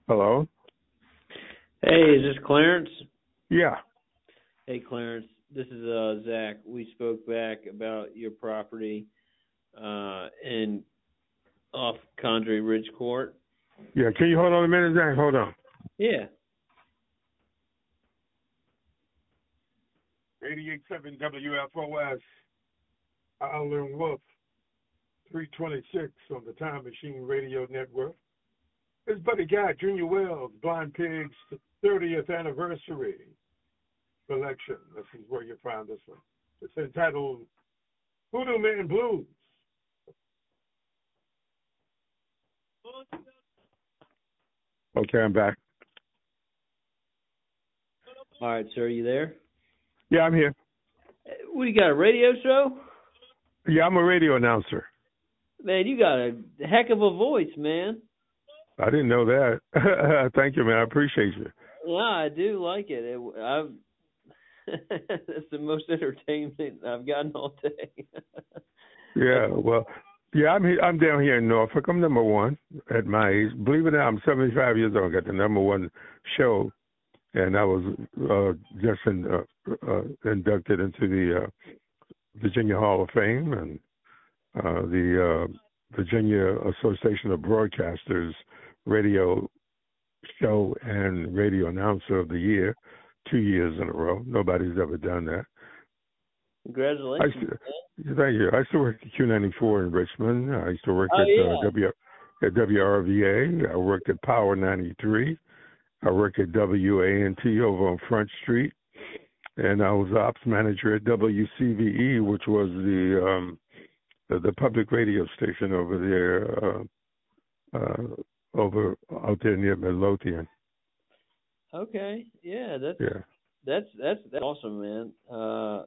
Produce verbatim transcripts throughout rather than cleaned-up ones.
Hello? Hey, is this Clarence? Yeah. Hey, Clarence. This is uh, Zach. We spoke back about your property uh, in off Condrey Ridge Court. Yeah. Can you hold on a minute, Zach? Hold on. Yeah. eighty-eight point seven W F O S, Howlin' Wolf, three twenty-six on the Time Machine Radio Network. It's Buddy Guy, Junior Wells, Blind Pig's thirtieth anniversary collection. This is where you find this one. It's entitled Hoodoo Man Blues. Okay, I'm back. All right, sir. You there? Yeah, I'm here. What, you got a radio show? Yeah, I'm a radio announcer. Man, you got a heck of a voice, man. I didn't know that. Thank you, man. I appreciate you. Yeah, I do like it. it I've It's the most entertainment I've gotten all day. Yeah, well, yeah, I'm here, I'm down here in Norfolk. I'm number one at my age. Believe it or not, I'm seventy-five years old. I got the number one show, and I was uh, just in, uh, uh, inducted into the uh, Virginia Hall of Fame and uh, the uh, Virginia Association of Broadcasters Radio Show and Radio Announcer of the Year, two years in a row. Nobody's ever done that. Congratulations. I used to, thank you. I used to work at Q ninety-four in Richmond. I used to work oh, at, yeah. uh, w, at W R V A. I worked at Power ninety-three. I worked at W A N T over on Front Street. And I was ops manager at W C V E, which was the um, the, the public radio station over there, uh, uh, over out there near Midlothian. Okay. Yeah, that's yeah. that's that's that's awesome, man. Uh,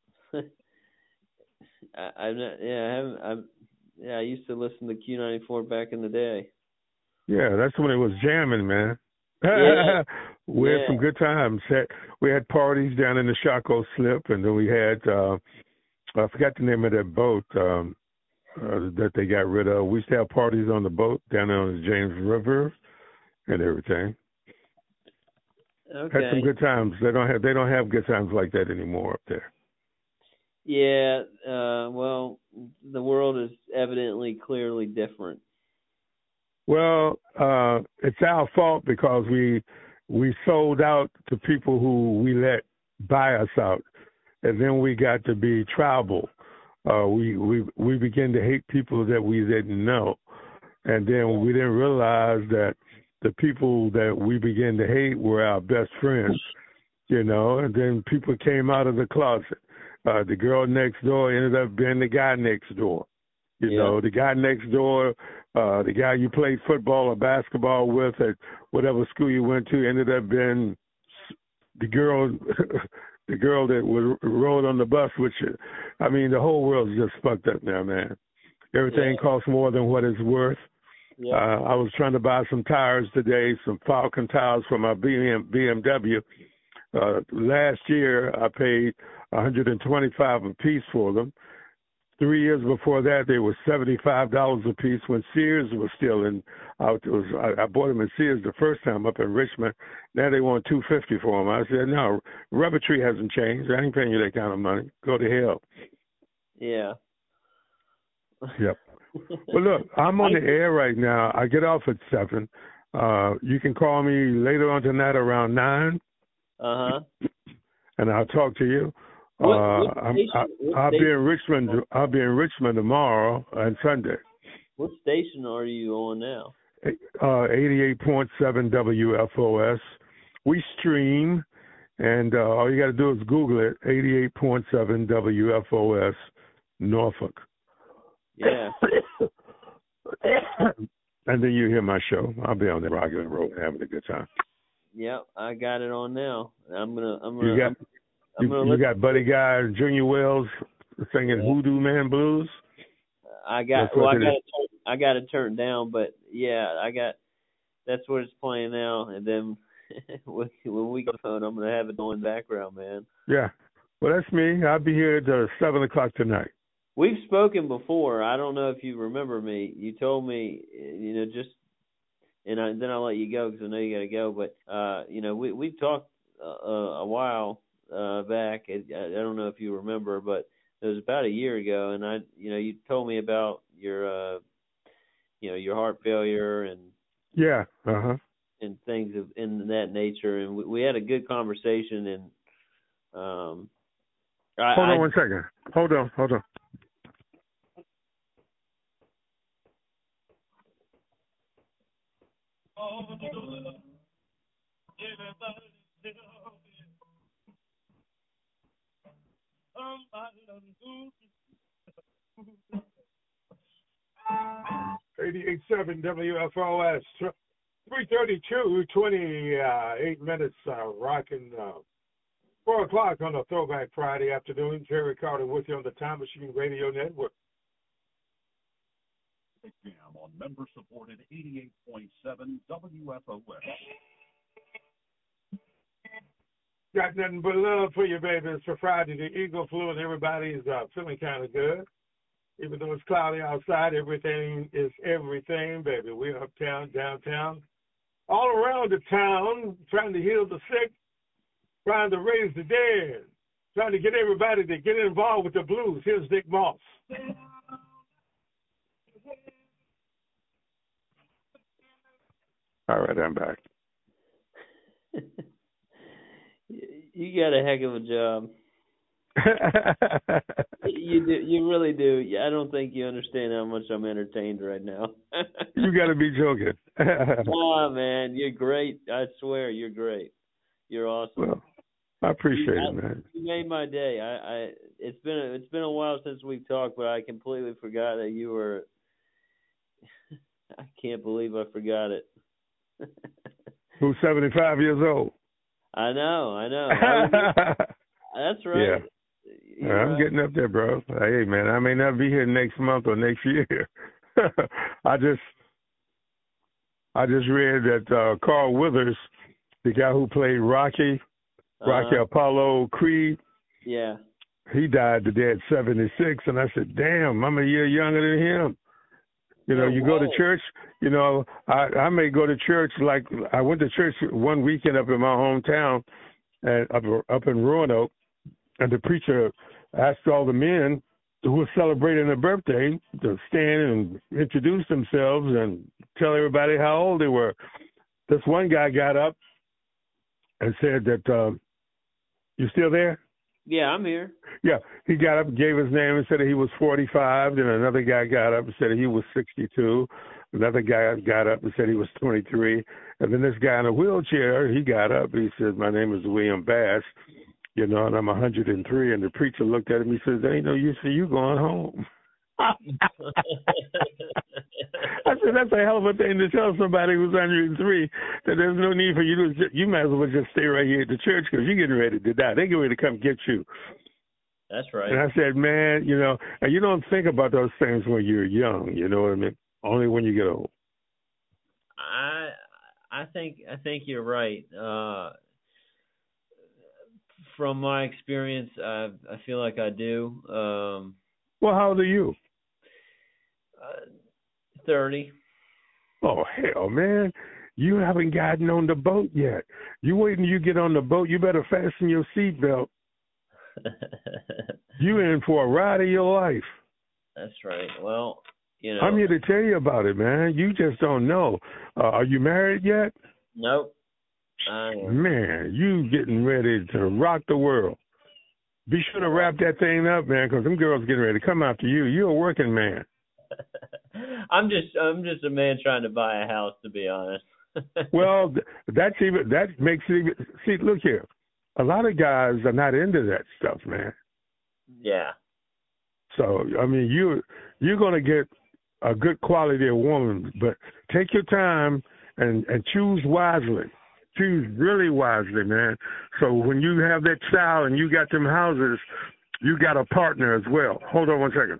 I, I'm not. Yeah, I haven't. I'm. Yeah, I used to listen to Q ninety-four back in the day. Yeah, that's when it was jamming, man. Yeah. We had yeah. some good times. We had parties down in the Shaco Slip, and then we had uh, I forgot the name of that boat um, uh, that they got rid of. We used to have parties on the boat down on the James River and everything. Okay. Had some good times. They don't have they don't have good times like that anymore up there. Yeah. Uh, well, the world is evidently clearly different. Well, uh, it's our fault because we we sold out to people who we let buy us out, and then we got to be tribal. Uh, we we we began to hate people that we didn't know, and then we didn't realize that the people that we began to hate were our best friends, you know. And then people came out of the closet. Uh, the girl next door ended up being the guy next door. You yeah. know, the guy next door, uh, the guy you played football or basketball with at whatever school you went to ended up being the girl the girl that was rode on the bus with you. I mean, the whole world's just fucked up now, man. Everything yeah. costs more than what it's worth. Yeah. Uh, I was trying to buy some tires today, some Falcon tires for my B M W. Uh, last year, I paid one hundred twenty-five dollars a piece for them. Three years before that, they were seventy-five dollars a piece when Sears was still in. Out, it was, I, I bought them in Sears the first time up in Richmond. Now they want two hundred fifty dollars for them. I said, no, Rubber Tree hasn't changed. I ain't paying you that kind of money. Go to hell. Yeah. Yep. Well, look, I'm on the air right now. I get off at seven. Uh, you can call me later on tonight around nine. Uh huh. And I'll talk to you. What, uh, what I'm, I, I'll be in Richmond. I'll be in Richmond tomorrow and Sunday. What station are you on now? Uh, eighty-eight point seven W F O S. We stream, and uh, all you got to do is Google it. eighty-eight point seven W F O S, Norfolk. Yeah. And then you hear my show. I'll be on the Rockland Road having a good time. Yep, I got it on now. I'm gonna. I'm gonna. You got. I'm, I'm You, gonna you got Buddy Guy, Junior Wells singing yeah. Hoodoo Man Blues. I got. Well, I got it. I got it turned down, but yeah, I got. That's what it's playing now, and then when we get the phone, I'm gonna have it on in the background, man. Yeah, well, that's me. I'll be here at seven o'clock tonight. We've spoken before. I don't know if you remember me. You told me, you know, just and I, then I'll let you go because I know you got to go. But uh, you know, we we've talked uh, a while uh, back. I, I don't know if you remember, but it was about a year ago, and I, you know, you told me about your, uh, you know, your heart failure and yeah, uh huh, and things of in that nature, and we, we had a good conversation. And um, I, hold on I one second. Hold on, hold on. eighty-eight point seven W F O S, three thirty-two, twenty-eight minutes, uh, rocking uh, four o'clock on a Throwback Friday afternoon. Jerry Carter with you on the Time Machine Radio Network. On member-supported eighty-eight point seven W F O S. Got nothing but love for you, baby. It's for Friday. The Eagle flew and everybody's uh, feeling kind of good. Even though it's cloudy outside, everything is everything, baby. We're uptown, downtown, all around the town, trying to heal the sick, trying to raise the dead, trying to get everybody to get involved with the blues. Here's Dick Moss. All right, I'm back. You got a heck of a job. You do, you really do. I don't think you understand how much I'm entertained right now. You got to be joking. Oh man, you're great. I swear, you're great. You're awesome. Well, I appreciate you, it, man. You made my day. I, I it's been a, it's been a while since we've talked, but I completely forgot that you were. I can't believe I forgot it. Who's seventy-five years old? I know, I know. I that's right. Yeah. You're I'm right. getting up there, bro. Hey, man, I may not be here next month or next year. I just, I just read that uh, Carl Weathers, the guy who played Rocky, uh-huh. Rocky Apollo Creed, yeah, he died today at seventy-six, and I said, damn, I'm a year younger than him. You know, no you way. go to church, you know, I, I may go to church like I went to church one weekend up in my hometown, and up, up in Roanoke, and the preacher asked all the men who were celebrating their birthday to stand and introduce themselves and tell everybody how old they were. This one guy got up and said that, uh, you still there? Yeah, I'm here. Yeah, he got up, gave his name, and said that he was forty-five. Then another guy got up and said that he was sixty-two. Another guy got up and said he was twenty-three. And then this guy in a wheelchair, he got up. He said, my name is William Bass, you know, and I'm one hundred three. And the preacher looked at him. He says, there ain't no use for you going home. I said, that's a hell of a thing to tell somebody who's one hundred three that there's no need for you to, you might as well just stay right here at the church because you're getting ready to die. They're getting ready to come get you. That's right. And I said, man, you know, and you don't think about those things when you're young, you know what I mean? Only when you get old. I I think I think you're right. Uh, from my experience, I I feel like I do. Um, well, how old are you? Uh, thirty. Oh, hell, man. You haven't gotten on the boat yet. You wait until you get on the boat. You better fasten your seatbelt. You in for a ride of your life. That's right. Well, you know. I'm here to tell you about it, man. You just don't know. Uh, are you married yet? Nope. I am. Man, you getting ready to rock the world. Be sure to wrap that thing up, man, because them girls getting ready to come after you. You're a working man. I'm just I'm just a man trying to buy a house, to be honest. Well, that's even that makes it even. See, look here. A lot of guys are not into that stuff, man. Yeah. So I mean, you you're gonna get a good quality of woman, but take your time and and choose wisely. Choose really wisely, man. So when you have that child and you got them houses, you got a partner as well. Hold on one second.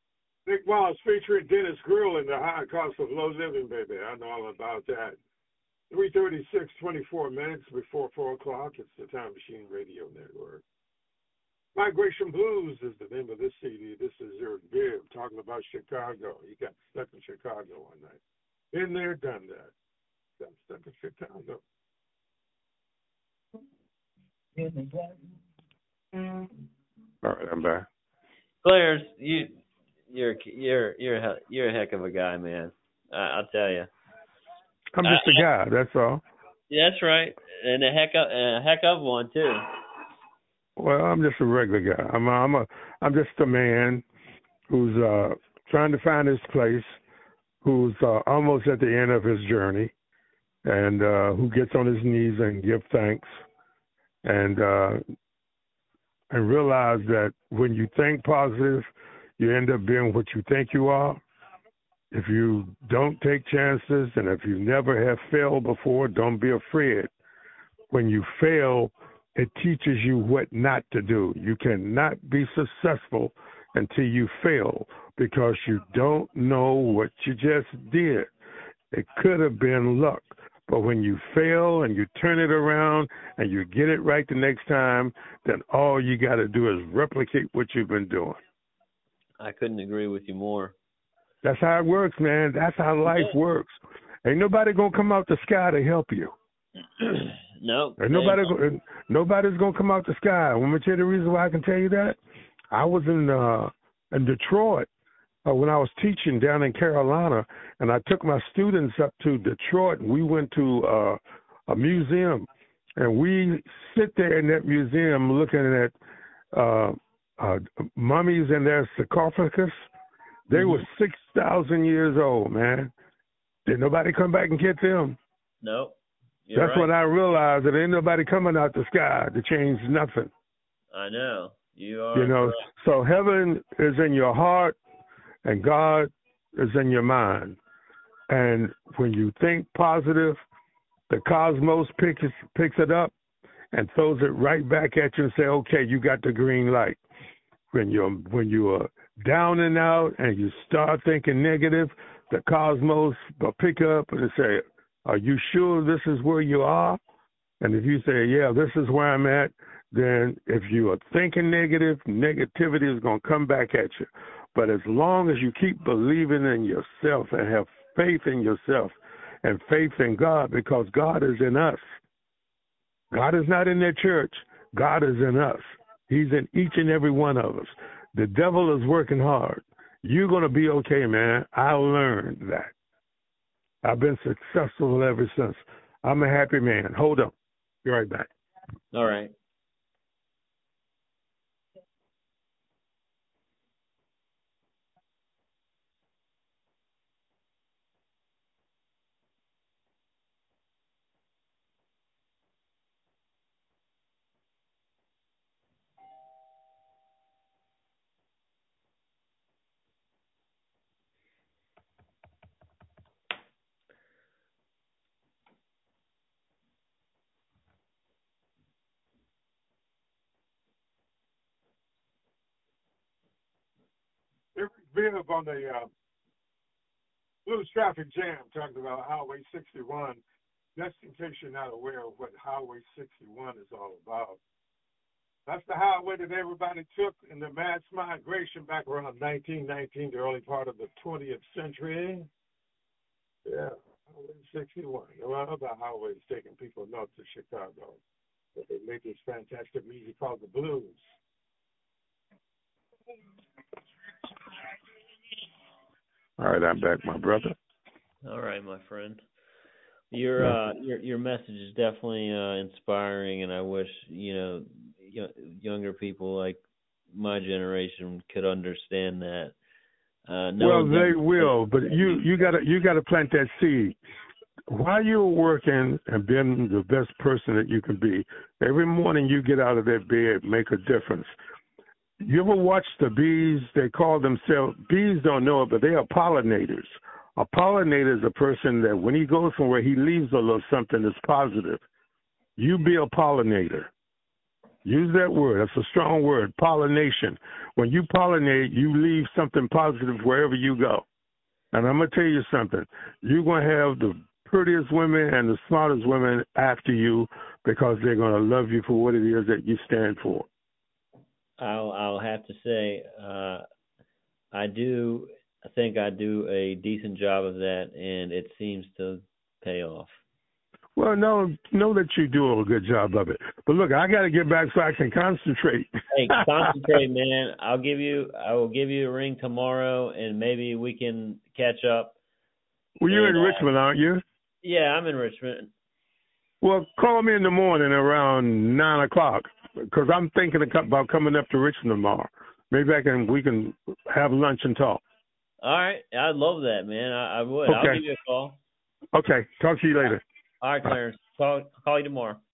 Nick Moss featuring Dennis Grill in the high cost of low living, baby. I know all about that. three thirty-six, twenty-four minutes before four o'clock. It's the Time Machine Radio Network. Migration Blues is the name of this C D. This is Eric Bibb talking about Chicago. He got stuck in Chicago one night. Been there, done that. Got stuck in Chicago. All right, I'm back. Clarence, you, you're you're you're a, you're a heck of a guy, man. I, I'll tell you. I'm just I, a guy. That's all. That's right, and a heck of and a heck of one too. Well, I'm just a regular guy. I'm a, I'm a I'm just a man who's uh, trying to find his place, who's uh, almost at the end of his journey, and uh, who gets on his knees and give thanks, and uh, and realize that when you think positive, you end up being what you think you are. If you don't take chances, and if you never have failed before, don't be afraid. When you fail, it teaches you what not to do. You cannot be successful until you fail because you don't know what you just did. It could have been luck. But when you fail and you turn it around and you get it right the next time, then all you got to do is replicate what you've been doing. I couldn't agree with you more. That's how it works, man. That's how life yeah. works. Ain't nobody going to come out the sky to help you. No. Nope. Nobody, go, nobody's going to come out the sky. I'm going to tell you the reason why I can tell you that. I was in uh, in Detroit uh, when I was teaching down in Carolina, and I took my students up to Detroit, and we went to uh, a museum, and we sit there in that museum looking at uh, uh, mummies and their sarcophagus. They mm-hmm. were six thousand years old, man. Did nobody come back and get them? No. You're That's right. when I realized that ain't nobody coming out the sky to change nothing. I know. You are. You know, correct. So heaven is in your heart and God is in your mind. And when you think positive, the cosmos picks, picks it up and throws it right back at you and say, okay, you got the green light. When you're, when you are down and out and you start thinking negative, the cosmos will pick up and say, are you sure this is where you are? And if you say, yeah, this is where I'm at, then if you are thinking negative, negativity is going to come back at you. But as long as you keep believing in yourself and have faith in yourself and faith in God, because God is in us. God is not in their church. God is in us. He's in each and every one of us. The devil is working hard. You're going to be okay, man. I learned that. I've been successful ever since. I'm a happy man. Hold up. Be right back. All right. Eric Bibb on the uh, Blues Traffic Jam talking about Highway sixty-one. Just in case you're not aware of what Highway sixty-one is all about. That's the highway that everybody took in the mass migration back around nineteen nineteen, the early part of the twentieth century. Yeah, Highway sixty-one. There are other highways taking people north to Chicago. But they made this fantastic music called the blues. All right, I'm back, my brother. All right, my friend. Your uh, your your message is definitely uh, inspiring, and I wish you know y- younger people like my generation could understand that. Uh, well, they will, but you you gotta you gotta plant that seed. While you're working and being the best person that you can be, every morning you get out of that bed, make a difference. You ever watch the bees? They call themselves, bees don't know it, but they are pollinators. A pollinator is a person that when he goes somewhere, he leaves a little something that's positive. You be a pollinator. Use that word. That's a strong word, pollination. When you pollinate, you leave something positive wherever you go. And I'm going to tell you something. You're going to have the prettiest women and the smartest women after you because they're going to love you for what it is that you stand for. I'll I'll have to say uh, I do I think I do a decent job of that, and it seems to pay off. Well, no, know that you do a good job of it. But look, I got to get back so I can concentrate. Hey, concentrate, man. I'll give you I will give you a ring tomorrow, and maybe we can catch up. Well, you're and, in uh, Richmond, aren't you? Yeah, I'm in Richmond. Well, call me in the morning around nine o'clock because I'm thinking about coming up to Richmond tomorrow. Maybe I can we can have lunch and talk. All right, I'd love that, man. I, I would. Okay. I'll give you a call. Okay. Talk to you later. All right, Clarence. Call call you tomorrow.